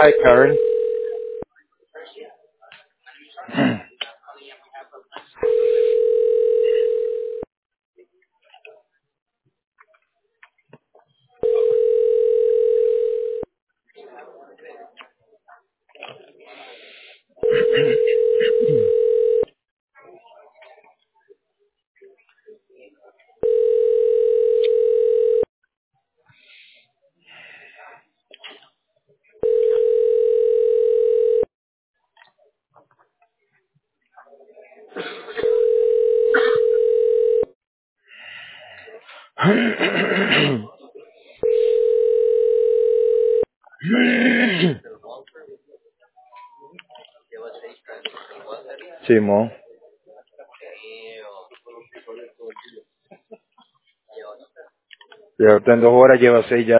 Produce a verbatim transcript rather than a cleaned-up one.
Hi, Karen. Simón. Ya en dos horas lleva seis ya.